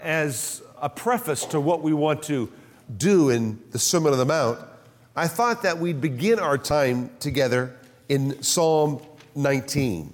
as a preface to what we want to do in the Sermon on the Mount, I thought that we'd begin our time together in Psalm 19.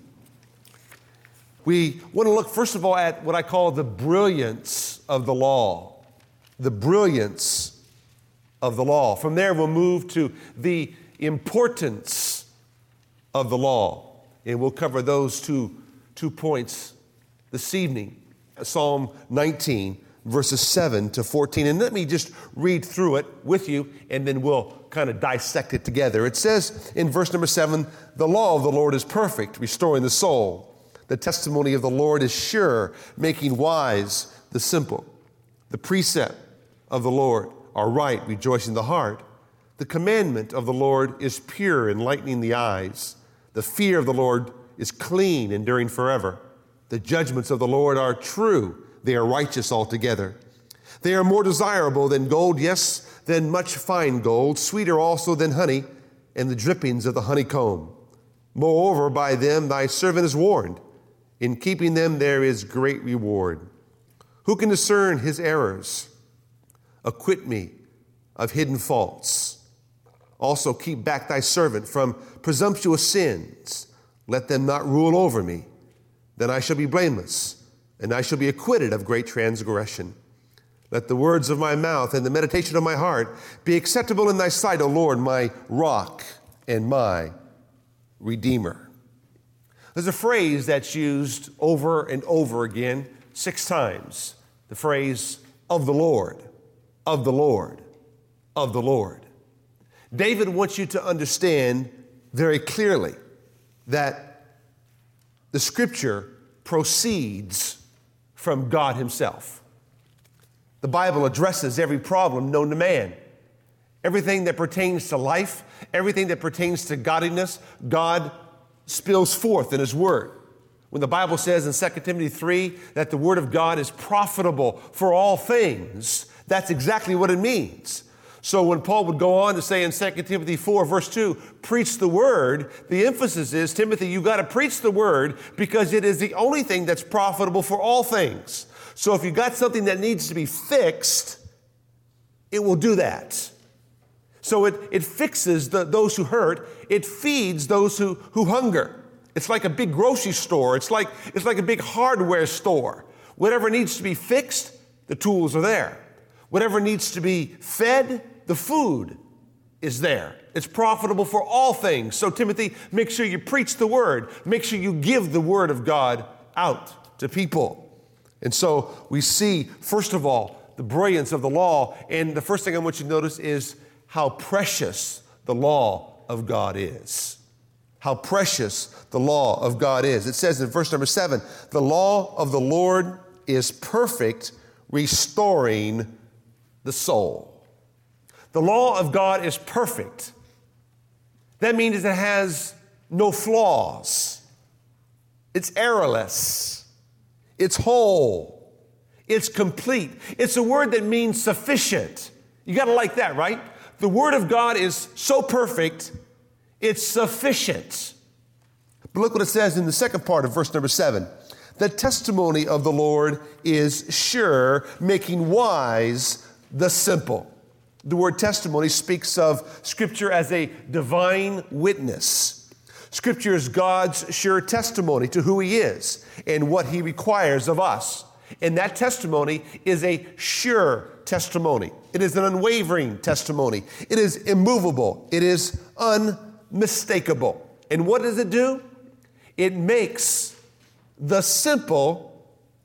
We want to look, first of all, at what I call the brilliance of the law. The brilliance of the law. From there, we'll move to the importance of the law. And we'll cover those two points this evening. Psalm 19, verses 7 to 14. And let me just read through it with you, and then we'll kind of dissect it together. It says in verse number 7, "The law of the Lord is perfect, restoring the soul. The testimony of the Lord is sure, making wise the simple. The precept of the Lord are right, rejoicing the heart. The commandment of the Lord is pure, enlightening the eyes. The fear of the Lord is clean, enduring forever. The judgments of the Lord are true. They are righteous altogether. They are more desirable than gold, yes, than much fine gold, sweeter also than honey and the drippings of the honeycomb. Moreover, by them thy servant is warned. In keeping them there is great reward. Who can discern his errors? Acquit me of hidden faults. Also keep back thy servant from presumptuous sins. Let them not rule over me. Then I shall be blameless, and I shall be acquitted of great transgression. Let the words of my mouth and the meditation of my heart be acceptable in thy sight, O Lord, my rock and my redeemer." There's a phrase that's used over and over again 6 times. The phrase, "of the Lord, of the Lord, of the Lord." David wants you to understand very clearly that the Scripture proceeds from God Himself. The Bible addresses every problem known to man. Everything that pertains to life, everything that pertains to godliness, God spills forth in His Word. When the Bible says in 2 Timothy 3 that the Word of God is profitable for all things, that's exactly what it means. So when Paul would go on to say in 2 Timothy 4, verse 2, preach the word, the emphasis is, Timothy, you got to preach the word because it is the only thing that's profitable for all things. So if you got something that needs to be fixed, it will do that. So it fixes those who hurt. It feeds those who hunger. It's like a big grocery store. It's like a big hardware store. Whatever needs to be fixed, the tools are there. Whatever needs to be fed, the food is there. It's profitable for all things. So Timothy, make sure you preach the word. Make sure you give the word of God out to people. And so we see, first of all, the brilliance of the law. And the first thing I want you to notice is how precious the law of God is. How precious the law of God is. It says in verse number 7, "The law of the Lord is perfect, restoring the soul." The law of God is perfect. That means it has no flaws. It's errorless. It's whole. It's complete. It's a word that means sufficient. You got to like that, right? The word of God is so perfect, it's sufficient. But look what it says in the second part of verse number 7. "The testimony of the Lord is sure, making wise the simple." The word testimony speaks of Scripture as a divine witness. Scripture is God's sure testimony to who He is and what He requires of us. And that testimony is a sure testimony. It is an unwavering testimony. It is immovable. It is unmistakable. And what does it do? It makes the simple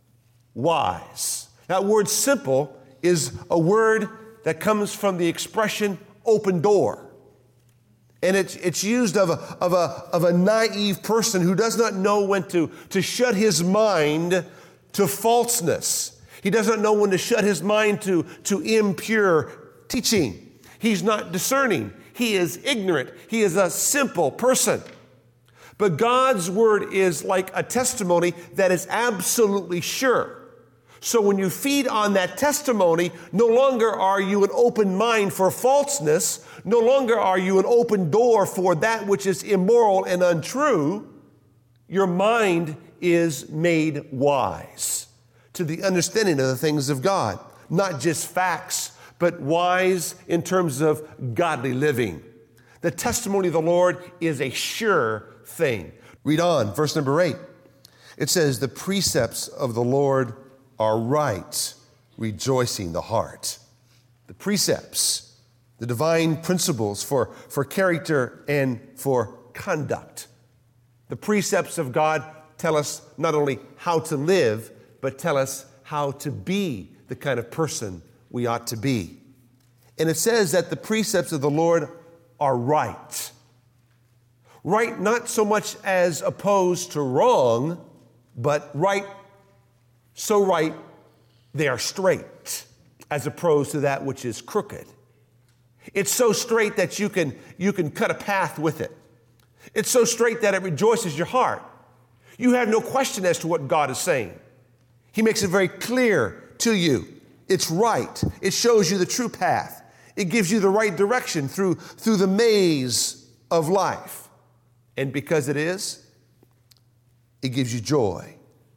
wise. That word simple is a word that comes from the expression open door. And it's used of a naive person who does not know when to shut his mind to falseness. He doesn't know when to shut his mind to impure teaching. He's not discerning. He is ignorant. He is a simple person. But God's word is like a testimony that is absolutely sure. So when you feed on that testimony, no longer are you an open mind for falseness. No longer are you an open door for that which is immoral and untrue. Your mind is made wise. to the understanding of the things of God. Not just facts, but wise in terms of godly living. The testimony of the Lord is a sure thing. Read on, verse number 8. It says, the precepts of the Lord are right, rejoicing the heart. The precepts, the divine principles for character and for conduct. The precepts of God tell us not only how to live, but tell us how to be the kind of person we ought to be. And it says that the precepts of the Lord are right. Right not so much as opposed to wrong, but right, so right they are straight, as opposed to that which is crooked. It's so straight that you can cut a path with it. It's so straight that it rejoices your heart. You have no question as to what God is saying. He makes it very clear to you. It's right. It shows you the true path. It gives you the right direction through the maze of life. And because it is, it gives you joy.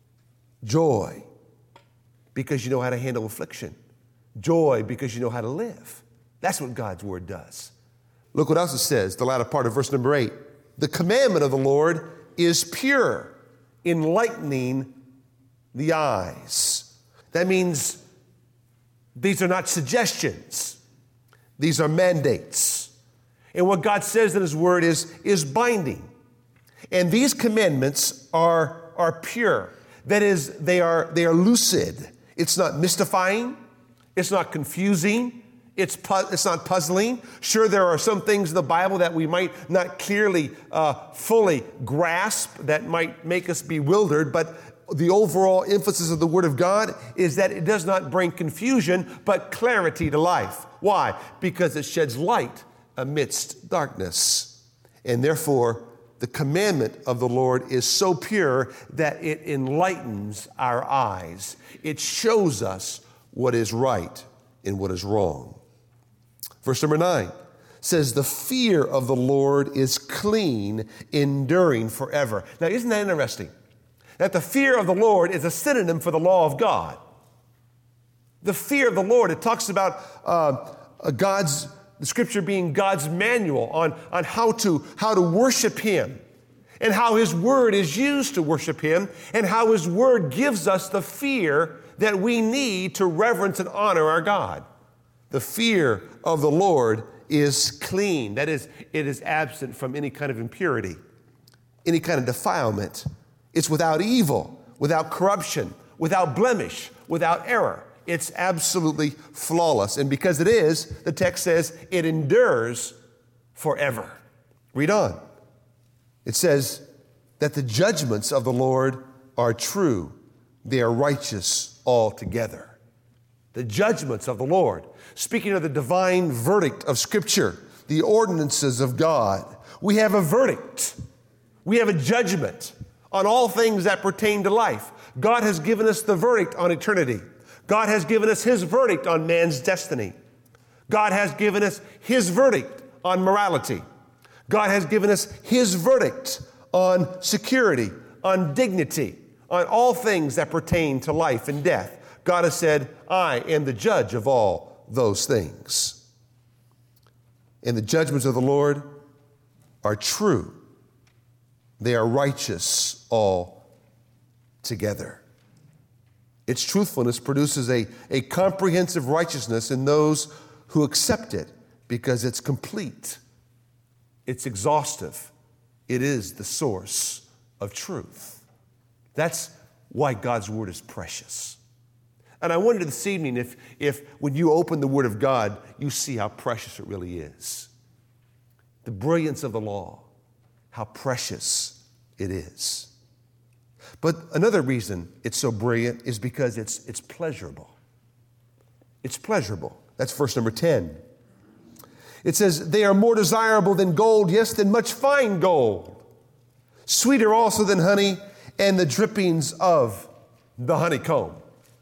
Joy because you know how to handle affliction. Joy because you know how to live. That's what God's word does. Look what else it says, the latter part of verse number 8. The commandment of the Lord is pure, enlightening the eyes. That means these are not suggestions. These are mandates. And what God says in his word is binding. And these commandments are pure. That is, they are lucid. It's not mystifying. It's not confusing. It's not puzzling. Sure, there are some things in the Bible that we might not clearly, fully grasp, that might make us bewildered, but the overall emphasis of the Word of God is that it does not bring confusion, but clarity to life. Why? Because it sheds light amidst darkness. And therefore, the commandment of the Lord is so pure that it enlightens our eyes. It shows us what is right and what is wrong. Verse number 9 says, the fear of the Lord is clean, enduring forever. Now, isn't that interesting? That the fear of the Lord is a synonym for the law of God. The fear of the Lord, it talks about the Scripture being God's manual on how to worship Him, and how His Word is used to worship Him, and how His Word gives us the fear that we need to reverence and honor our God. The fear of the Lord is clean. That is, it is absent from any kind of impurity, any kind of defilement. It's without evil, without corruption, without blemish, without error. It's absolutely flawless. And because it is, the text says it endures forever. Read on. It says that the judgments of the Lord are true. They are righteous altogether. The judgments of the Lord. Speaking of the divine verdict of Scripture, the ordinances of God, we have a verdict. We have a judgment on all things that pertain to life. God has given us the verdict on eternity. God has given us His verdict on man's destiny. God has given us His verdict on morality. God has given us His verdict on security, on dignity, on all things that pertain to life and death. God has said, I am the judge of all those things. And the judgments of the Lord are true. They are righteous altogether. Its truthfulness produces a comprehensive righteousness in those who accept it because it's complete. It's exhaustive. It is the source of truth. That's why God's Word is precious. And I wonder this evening if when you open the Word of God, you see how precious it really is. The brilliance of the law, how precious it is. But another reason it's so brilliant is because it's pleasurable. It's pleasurable. That's verse number 10. It says, they are more desirable than gold, yes, than much fine gold. Sweeter also than honey and the drippings of the honeycomb.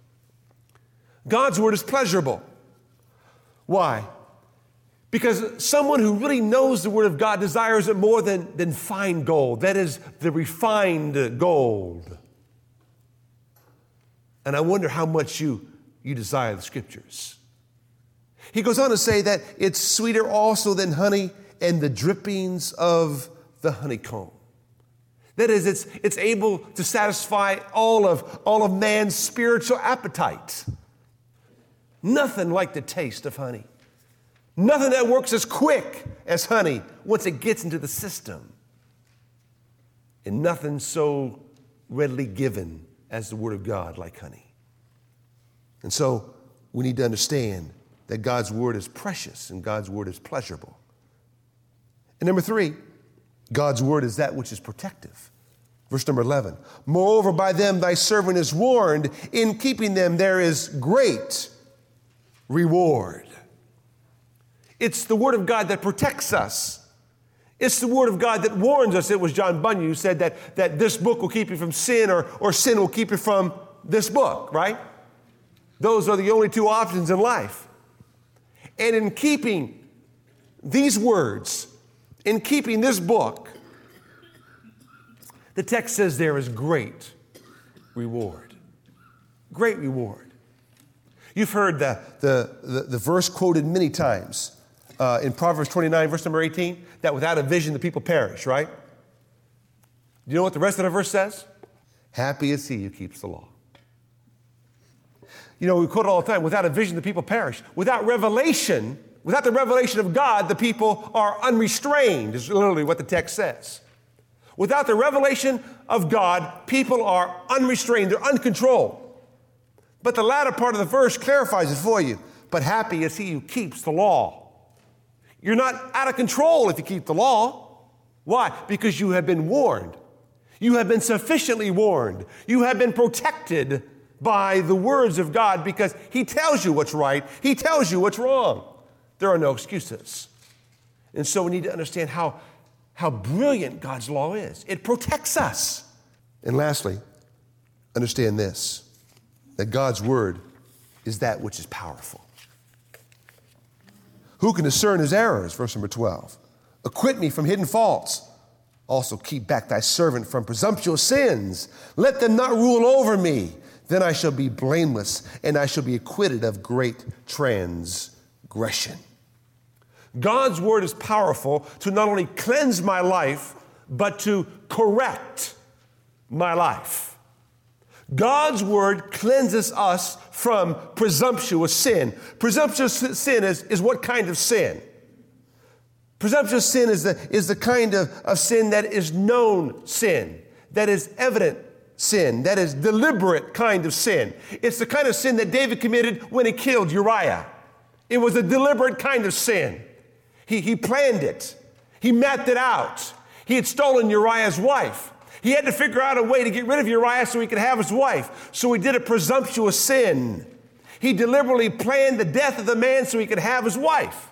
God's Word is pleasurable. Why? Because someone who really knows the Word of God desires it more than fine gold. That is the refined gold. And I wonder how much you desire the Scriptures. He goes on to say that it's sweeter also than honey and the drippings of the honeycomb. That is, it's able to satisfy all of man's spiritual appetite. Nothing like the taste of honey. Nothing that works as quick as honey once it gets into the system. And nothing so readily given as the Word of God like honey. And so we need to understand that God's Word is precious and God's Word is pleasurable. And number 3, God's Word is that which is protective. Verse number 11, moreover, by them thy servant is warned, in keeping them there is great reward. It's the Word of God that protects us. It's the Word of God that warns us. It was John Bunyan who said that this book will keep you from sin or sin will keep you from this book, right? Those are the only 2 options in life. And in keeping these words, in keeping this book, the text says there is great reward. Great reward. You've heard the verse quoted many times in Proverbs 29, verse number 18, that without a vision the people perish, right? Do you know what the rest of the verse says? Happy is he who keeps the law. You know, we quote it all the time, without a vision the people perish. Without revelation, without the revelation of God, the people are unrestrained, is literally what the text says. Without the revelation of God, people are unrestrained, they're uncontrolled. But the latter part of the verse clarifies it for you. But happy is he who keeps the law. You're not out of control if you keep the law. Why? Because you have been warned. You have been sufficiently warned. You have been protected by the words of God because he tells you what's right. He tells you what's wrong. There are no excuses. And so we need to understand how brilliant God's law is. It protects us. And lastly, understand this, that God's word is that which is powerful. Who can discern his errors? Verse number 12. Acquit me from hidden faults. Also keep back thy servant from presumptuous sins. Let them not rule over me. Then I shall be blameless, and I shall be acquitted of great transgression. God's word is powerful to not only cleanse my life, but to correct my life. God's word cleanses us from presumptuous sin. Presumptuous sin is what kind of sin? Presumptuous sin is the kind of sin that is known sin, that is evident sin, that is deliberate kind of sin. It's the kind of sin that David committed when he killed Uriah. It was a deliberate kind of sin. He planned it. He mapped it out. He had stolen Uriah's wife. He had to figure out a way to get rid of Uriah so he could have his wife. So he did a presumptuous sin. He deliberately planned the death of the man so he could have his wife.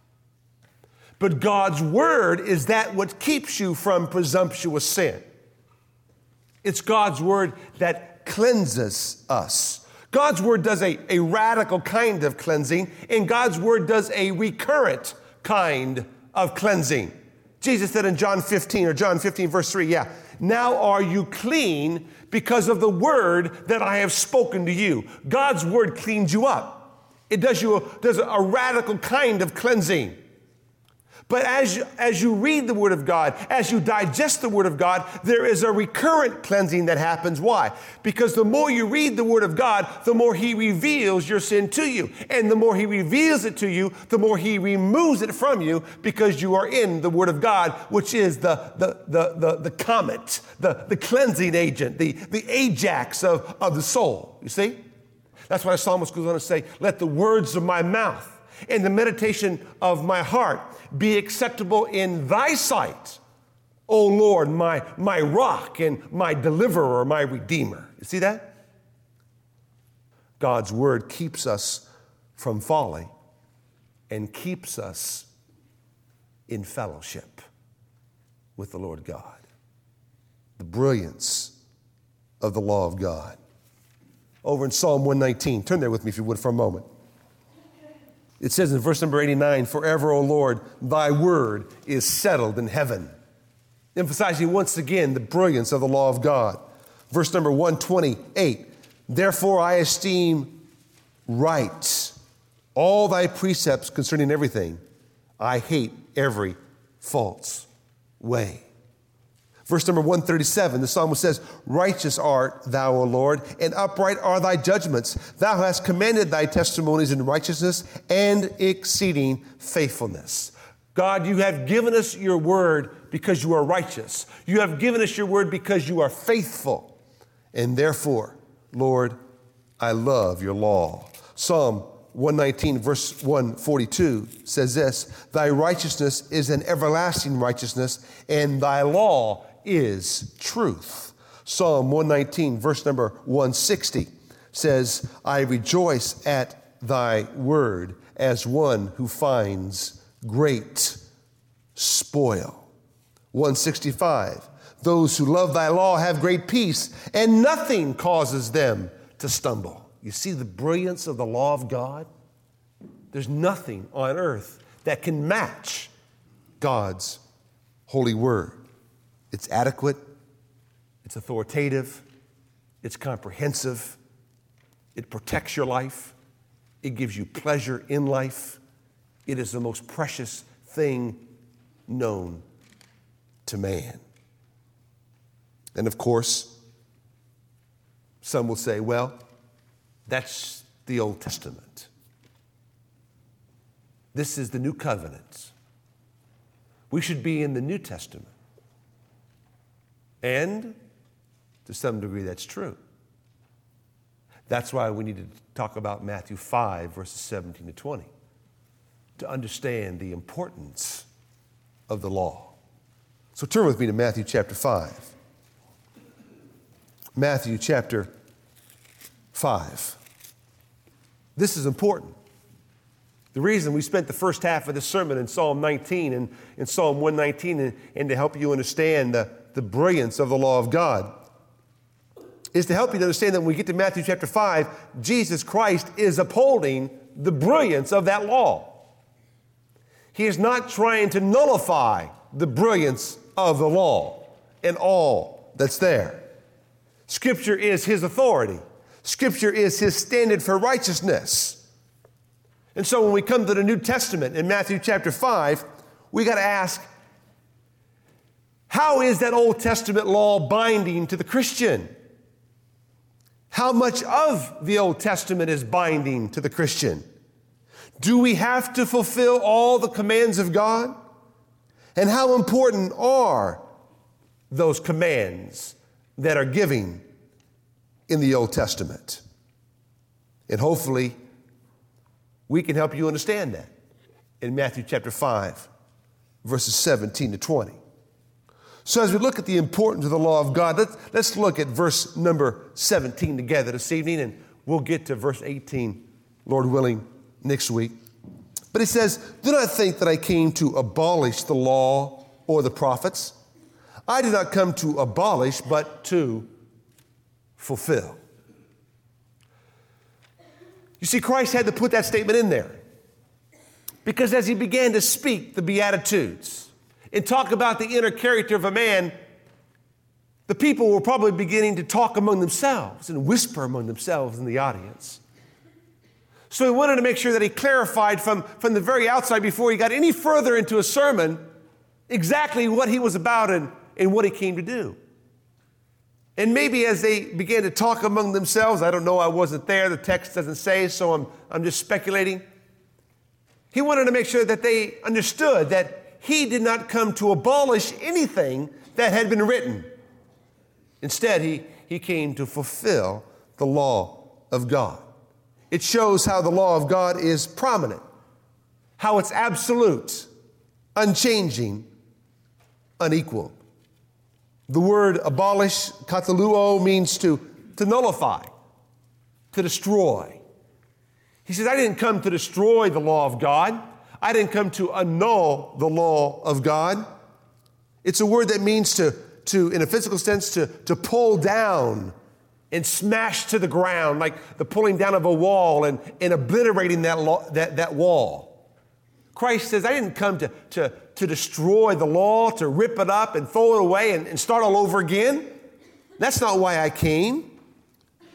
But God's word is that what keeps you from presumptuous sin. It's God's word that cleanses us. God's word does a radical kind of cleansing, and God's word does a recurrent kind of cleansing. Jesus said in John 15 verse 3, now are you clean because of the word that I have spoken to you. God's word cleans you up. It does a radical kind of cleansing. But as you read the Word of God, as you digest the Word of God, there is a recurrent cleansing that happens. Why? Because the more you read the Word of God, the more He reveals your sin to you. And the more He reveals it to you, the more He removes it from you because you are in the Word of God, which is the comet, the cleansing agent, the Ajax of the soul. You see? That's why the psalmist goes on to say, let the words of my mouth and the meditation of my heart be acceptable in thy sight, O Lord, my rock and my deliverer, my redeemer. You see that? God's word keeps us from folly and keeps us in fellowship with the Lord God. The brilliance of the law of God. Over in Psalm 119, turn there with me if you would for a moment. It says in verse number 89, forever, O Lord, thy word is settled in heaven. Emphasizing once again the brilliance of the law of God. Verse number 128, Therefore I esteem right all thy precepts concerning everything. I hate every false way. Verse number 137, the psalmist says, righteous art thou, O Lord, and upright are thy judgments. Thou hast commanded thy testimonies in righteousness and exceeding faithfulness. God, you have given us your word because you are righteous. You have given us your word because you are faithful. And therefore, Lord, I love your law. Psalm 119 verse 142 says this, thy righteousness is an everlasting righteousness, and thy law is truth. Psalm 119 verse number 160 says, I rejoice at thy word as one who finds great spoil. 165, those who love thy law have great peace, and nothing causes them to stumble. You see the brilliance of the law of God? There's nothing on earth that can match God's holy word. It's adequate, it's authoritative, it's comprehensive, it protects your life, it gives you pleasure in life. It is the most precious thing known to man. And of course, some will say, well, that's the Old Testament. This is the New Covenant. We should be in the New Testament. And to some degree, that's true. That's why we need to talk about Matthew 5, verses 17 to 20, to understand the importance of the law. So turn with me to Matthew chapter 5. Matthew chapter 5. This is important. The reason we spent the first half of this sermon in Psalm 19 and in Psalm 119 and to help you understand the brilliance of the law of God is to help you to understand that when we get to Matthew chapter 5, Jesus Christ is upholding the brilliance of that law. He is not trying to nullify the brilliance of the law and all that's there. Scripture is his authority. Scripture is his standard for righteousness. And so when we come to the New Testament in Matthew chapter 5, we got to ask, how is that Old Testament law binding to the Christian? How much of the Old Testament is binding to the Christian? Do we have to fulfill all the commands of God? And how important are those commands that are given in the Old Testament? And hopefully, we can help you understand that in Matthew chapter 5, verses 17 to 20. So as we look at the importance of the law of God, let's look at verse number 17 together this evening, and we'll get to verse 18, Lord willing, next week. But it says, do not think that I came to abolish the law or the prophets. I did not come to abolish, but to fulfill. You see, Christ had to put that statement in there because as he began to speak the Beatitudes and talk about the inner character of a man, the people were probably beginning to talk among themselves and whisper among themselves in the audience. So he wanted to make sure that he clarified from the very outside before he got any further into a sermon exactly what he was about and what he came to do. And maybe as they began to talk among themselves, I don't know, I wasn't there, the text doesn't say, so I'm just speculating. He wanted to make sure that they understood that he did not come to abolish anything that had been written. Instead, he came to fulfill the law of God. It shows how the law of God is prominent, how it's absolute, unchanging, unequal. The word abolish, kataluo, means to nullify, to destroy. He says, I didn't come to destroy the law of God. I didn't come to annul the law of God. It's a word that means to in a physical sense, to pull down and smash to the ground, like the pulling down of a wall and obliterating that wall. Christ says, I didn't come to destroy the law, to rip it up and throw it away and start all over again. That's not why I came.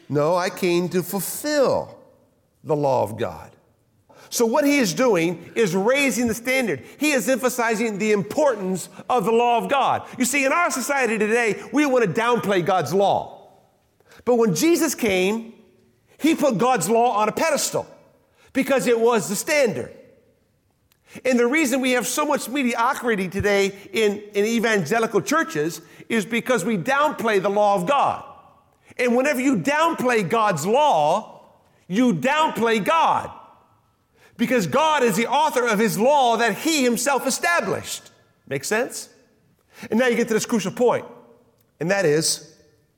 No, I came to fulfill the law of God. So what he is doing is raising the standard. He is emphasizing the importance of the law of God. You see, in our society today, we want to downplay God's law. But when Jesus came, he put God's law on a pedestal because it was the standard. And the reason we have so much mediocrity today in evangelical churches is because we downplay the law of God. And whenever you downplay God's law, you downplay God. Because God is the author of his law that he himself established. Make sense? And now you get to this crucial point, and that is,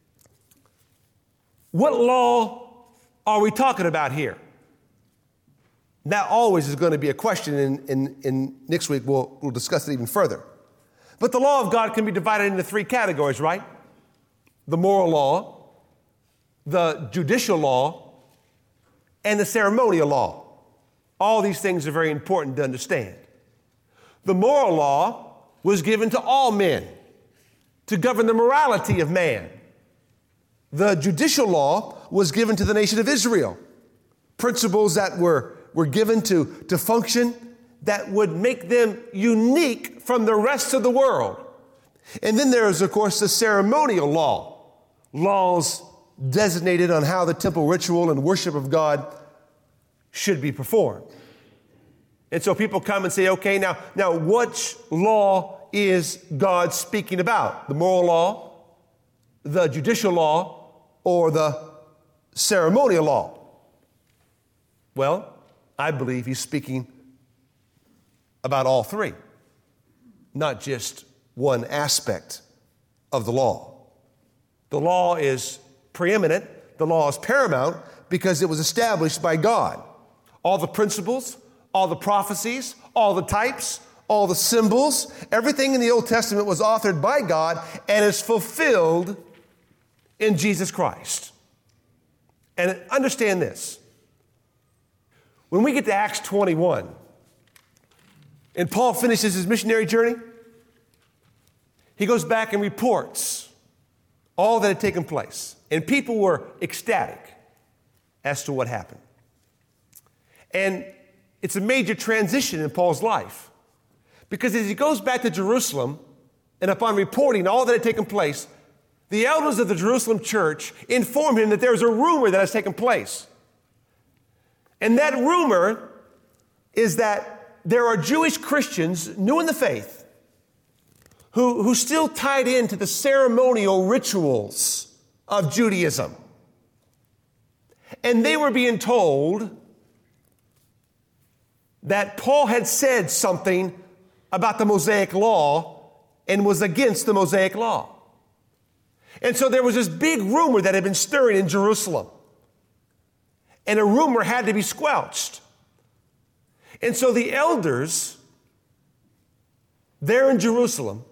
what law are we talking about here? That always is going to be a question, and next week we'll discuss it even further. But the law of God can be divided into three categories, right? The moral law, the judicial law, and the ceremonial law. All these things are very important to understand. The moral law was given to all men to govern the morality of man. The judicial law was given to the nation of Israel. Principles that were given to function that would make them unique from the rest of the world. And then there is, of course, the ceremonial law. Laws designated on how the temple ritual and worship of God should be performed. And so people come and say, okay, now which law is God speaking about? The moral law, the judicial law, or the ceremonial law? Well, I believe he's speaking about all three, not just one aspect of the law. The law is preeminent, the law is paramount because it was established by God. All the principles, all the prophecies, all the types, all the symbols, everything in the Old Testament was authored by God and is fulfilled in Jesus Christ. And understand this. When we get to Acts 21, and Paul finishes his missionary journey, he goes back and reports all that had taken place. And people were ecstatic as to what happened. And it's a major transition in Paul's life. Because as he goes back to Jerusalem, and upon reporting all that had taken place, the elders of the Jerusalem church inform him that there's a rumor that has taken place. And that rumor is that there are Jewish Christians, new in the faith, who still tied into the ceremonial rituals of Judaism. And they were being told that Paul had said something about the Mosaic law and was against the Mosaic law. And so there was this big rumor that had been stirring in Jerusalem. And a rumor had to be squelched. And so the elders there in Jerusalem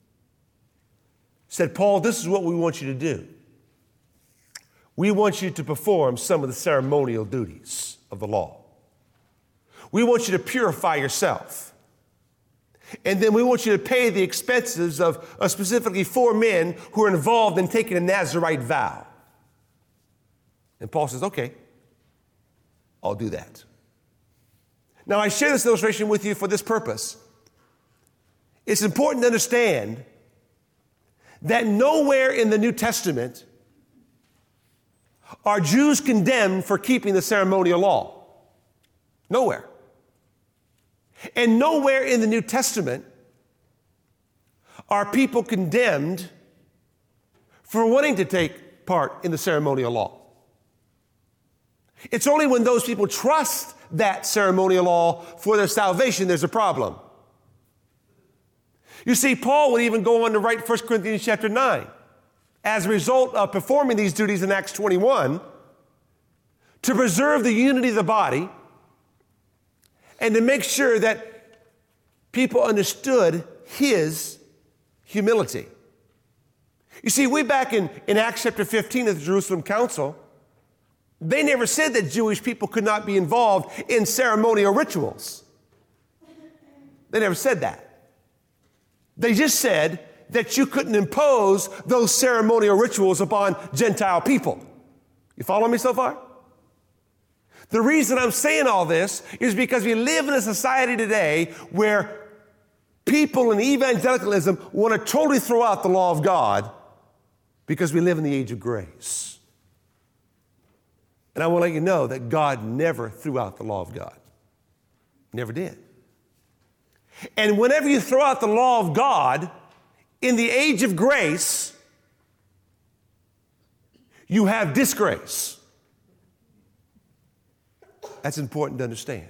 said, Paul, this is what we want you to do. We want you to perform some of the ceremonial duties of the law. We want you to purify yourself. And then we want you to pay the expenses of specifically 4 men who are involved in taking a Nazirite vow. And Paul says, okay, I'll do that. Now, I share this illustration with you for this purpose. It's important to understand that nowhere in the New Testament are Jews condemned for keeping the ceremonial law. Nowhere. And nowhere in the New Testament are people condemned for wanting to take part in the ceremonial law. It's only when those people trust that ceremonial law for their salvation there's a problem. You see, Paul would even go on to write 1 Corinthians chapter 9. As a result of performing these duties in Acts 21, to preserve the unity of the body and to make sure that people understood his humility. You see, way back in Acts chapter 15 of the Jerusalem Council, they never said that Jewish people could not be involved in ceremonial rituals. They never said that. They just said that you couldn't impose those ceremonial rituals upon Gentile people. You follow me so far? The reason I'm saying all this is because we live in a society today where people in evangelicalism want to totally throw out the law of God because we live in the age of grace. And I want to let you know that God never threw out the law of God. Never did. And whenever you throw out the law of God in the age of grace, you have disgrace. That's important to understand.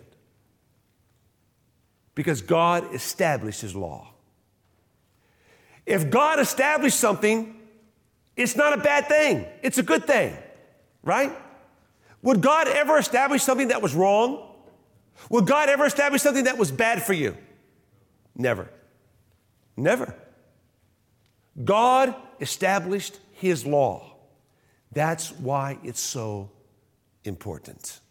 Because God established his law. If God established something, it's not a bad thing. It's a good thing, right? Would God ever establish something that was wrong? Would God ever establish something that was bad for you? Never. Never. God established his law. That's why it's so important.